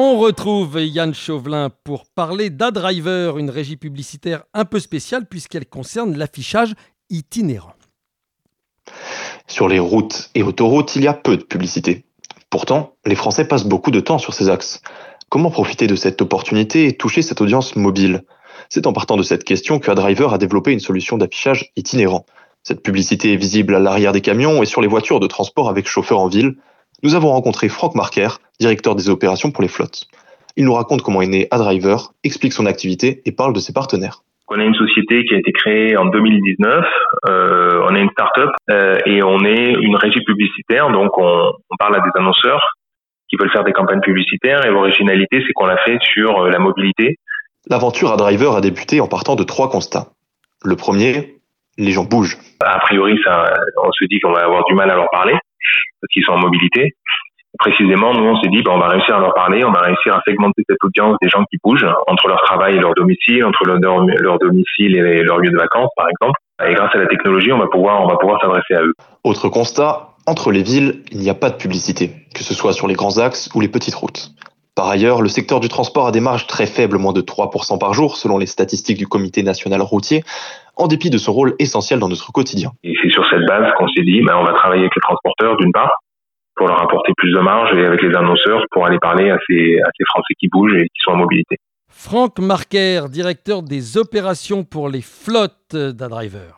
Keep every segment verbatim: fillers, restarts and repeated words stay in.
On retrouve Yann Chauvelin pour parler d'Adriver, une régie publicitaire un peu spéciale puisqu'elle concerne l'affichage itinérant. Sur les routes et autoroutes, il y a peu de publicité. Pourtant, les Français passent beaucoup de temps sur ces axes. Comment profiter de cette opportunité et toucher cette audience mobile ? C'est en partant de cette question que Adriver a développé une solution d'affichage itinérant. Cette publicité est visible à l'arrière des camions et sur les voitures de transport avec chauffeur en ville. Nous avons rencontré Franck Marquer, directeur des opérations pour les flottes. Il nous raconte comment est né Adriver, explique son activité et parle de ses partenaires. On est une société qui a été créée en deux mille dix-neuf, euh, on est une start-up euh, et on est une régie publicitaire, donc on, on parle à des annonceurs qui veulent faire des campagnes publicitaires et l'originalité c'est qu'on l'a fait sur euh, la mobilité. L'aventure Adriver a débuté en partant de trois constats. Le premier, les gens bougent. A priori, ça, on se dit qu'on va avoir du mal à leur parler parce qu'ils sont en mobilité. Précisément, nous, on s'est dit, ben, on va réussir à leur parler, on va réussir à segmenter cette audience des gens qui bougent entre leur travail et leur domicile, entre leur, leur domicile et leur lieu de vacances, par exemple. Et grâce à la technologie, on va pouvoir, on va pouvoir s'adresser à eux. Autre constat, entre les villes, il n'y a pas de publicité, que ce soit sur les grands axes ou les petites routes. Par ailleurs, le secteur du transport a des marges très faibles, moins de trois pour cent par jour, selon les statistiques du Comité national routier, en dépit de son rôle essentiel dans notre quotidien. Et c'est sur cette base qu'on s'est dit, ben, on va travailler avec les transporteurs, d'une part, pour leur apporter plus de marge, et avec les annonceurs pour aller parler à ces, à ces Français qui bougent et qui sont en mobilité. Franck Marquer, directeur des opérations pour les flottes d'Adriver.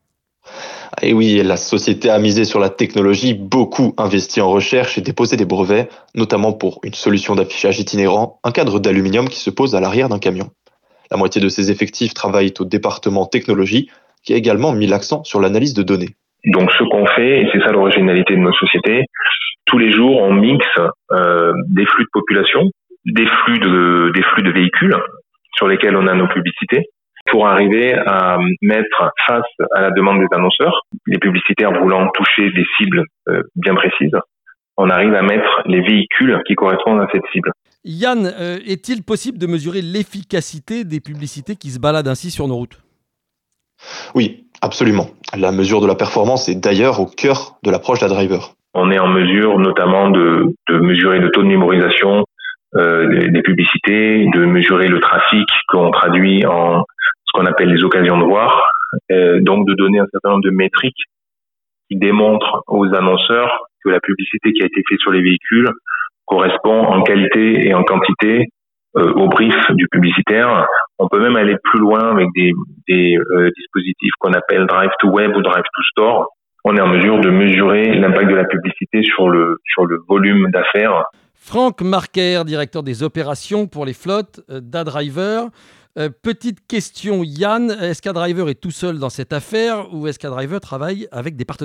Et oui, la société a misé sur la technologie, beaucoup investi en recherche et déposé des brevets, notamment pour une solution d'affichage itinérant, un cadre d'aluminium qui se pose à l'arrière d'un camion. La moitié de ses effectifs travaillent au département technologie, qui a également mis l'accent sur l'analyse de données. Donc ce qu'on fait, et c'est ça l'originalité de notre société, tous les jours on mixe euh, des flux de population, des flux de, des flux de véhicules sur lesquels on a nos publicités, pour arriver à mettre face à la demande des annonceurs, les publicitaires voulant toucher des cibles euh, bien précises, on arrive à mettre les véhicules qui correspondent à cette cible. Yann, euh, est-il possible de mesurer l'efficacité des publicités qui se baladent ainsi sur nos routes ? Oui, absolument. La mesure de la performance est d'ailleurs au cœur de l'approche d'Adriver. On est en mesure notamment de, de mesurer le taux de mémorisation euh, des, des publicités, de mesurer le trafic qu'on traduit en ce qu'on appelle les occasions de voir, euh, donc de donner un certain nombre de métriques qui démontrent aux annonceurs que la publicité qui a été faite sur les véhicules correspond en qualité et en quantité euh, au brief du publicitaire. On peut même aller plus loin avec des, des euh, dispositifs qu'on appelle Drive to Web ou Drive to Store. On est en mesure de mesurer l'impact de la publicité sur le, sur le volume d'affaires. Franck Marquer, directeur des opérations pour les flottes d'Adriver. Euh, petite question, Yann, est-ce qu'Adriver est tout seul dans cette affaire ou est-ce qu'Adriver travaille avec des partenaires ?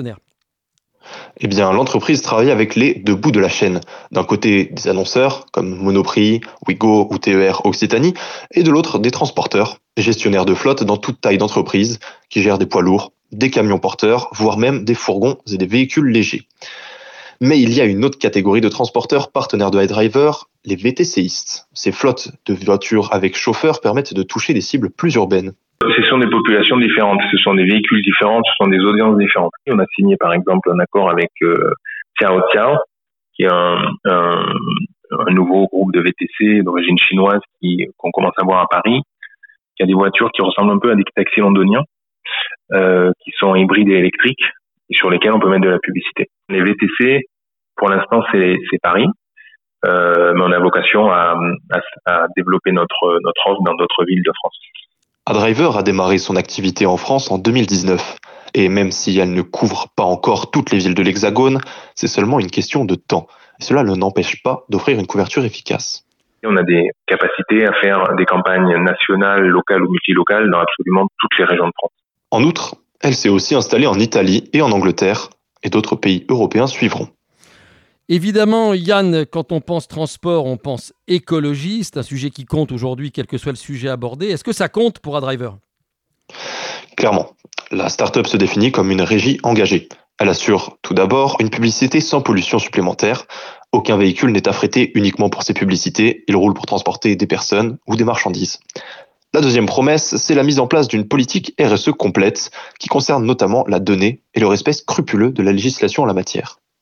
Eh bien, l'entreprise travaille avec les deux bouts de la chaîne. D'un côté, des annonceurs comme Monoprix, Ouigo ou T E R Occitanie, et de l'autre, des transporteurs, gestionnaires de flotte dans toute taille d'entreprise, qui gèrent des poids lourds, des camions porteurs, voire même des fourgons et des véhicules légers. Mais il y a une autre catégorie de transporteurs partenaires de Adriver, les V T C istes. Ces flottes de voitures avec chauffeur permettent de toucher des cibles plus urbaines. Ce sont des populations différentes, ce sont des véhicules différents, ce sont des audiences différentes. On a signé par exemple un accord avec euh, Ciao Ciao, qui est un, un, un nouveau groupe de V T C d'origine chinoise qui, qu'on commence à voir à Paris, qui a des voitures qui ressemblent un peu à des taxis londoniens, euh, qui sont hybrides et électriques, et sur lesquels on peut mettre de la publicité. Les V T C, pour l'instant, c'est, c'est Paris, euh, mais on a vocation à, à, à développer notre, notre offre dans d'autres villes de France. Adriver a démarré son activité en France en deux mille dix-neuf. Et même si elle ne couvre pas encore toutes les villes de l'Hexagone, c'est seulement une question de temps. Et cela ne n'empêche pas d'offrir une couverture efficace. On a des capacités à faire des campagnes nationales, locales ou multilocales dans absolument toutes les régions de France. En outre, elle s'est aussi installée en Italie et en Angleterre, et d'autres pays européens suivront. Évidemment, Yann, quand on pense transport, on pense écologie. C'est un sujet qui compte aujourd'hui, quel que soit le sujet abordé. Est-ce que ça compte pour Adriver ? Clairement, la start-up se définit comme une régie engagée. Elle assure tout d'abord une publicité sans pollution supplémentaire. Aucun véhicule n'est affrété uniquement pour ses publicités. Il roule pour transporter des personnes ou des marchandises. La deuxième promesse, c'est la mise en place d'une politique R S E complète qui concerne notamment la donnée et le respect scrupuleux de la législation en la matière.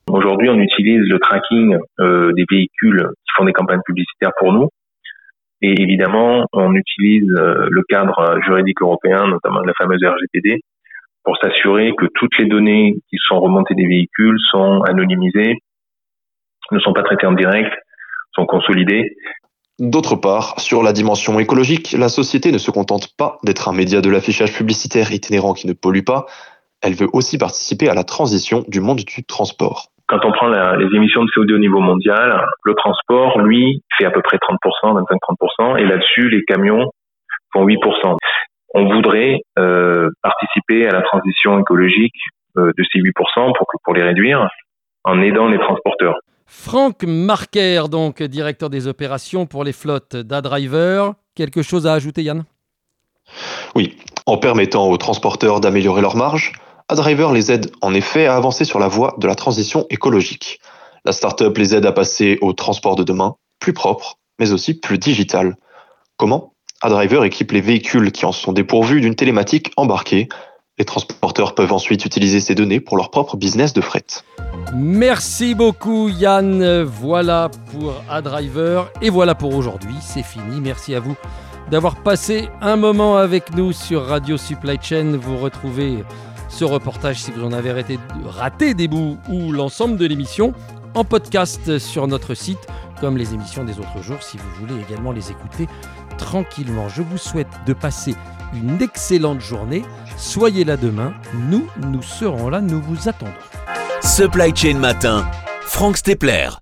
Aujourd'hui, on utilise le tracking euh, des véhicules qui font des campagnes publicitaires pour nous. Et évidemment, on utilise euh, le cadre juridique européen, notamment de la fameuse R G P D, pour s'assurer que toutes les données qui sont remontées des véhicules sont anonymisées, ne sont pas traitées en direct, sont consolidées. D'autre part, sur la dimension écologique, la société ne se contente pas d'être un média de l'affichage publicitaire itinérant qui ne pollue pas, elle veut aussi participer à la transition du monde du transport. Quand on prend la, les émissions de C O deux au niveau mondial, le transport, lui, fait à peu près trente pour cent, vingt-cinq à trente pour cent, et là-dessus, les camions font huit pour cent. On voudrait euh, participer à la transition écologique euh, de ces huit pour cent pour, pour les réduire en aidant les transporteurs. Franck Marquer, donc directeur des opérations pour les flottes d'Adriver. Quelque chose à ajouter, Yann ? Oui, en permettant aux transporteurs d'améliorer leurs marges, Adriver les aide en effet à avancer sur la voie de la transition écologique. La start-up les aide à passer au transport de demain, plus propre, mais aussi plus digital. Comment ? Adriver équipe les véhicules qui en sont dépourvus d'une télématique embarquée. Les transporteurs peuvent ensuite utiliser ces données pour leur propre business de fret. Merci beaucoup Yann, voilà pour Adriver et voilà pour aujourd'hui, c'est fini. Merci à vous d'avoir passé un moment avec nous sur Radio Supply Chain. Vous retrouvez ce reportage, si vous en avez raté, raté des bouts ou l'ensemble de l'émission, en podcast sur notre site, comme les émissions des autres jours, si vous voulez également les écouter tranquillement. Je vous souhaite de passer une excellente journée. Soyez là demain, nous, nous serons là, nous vous attendons. Supply Chain Matin, Franck Stepler.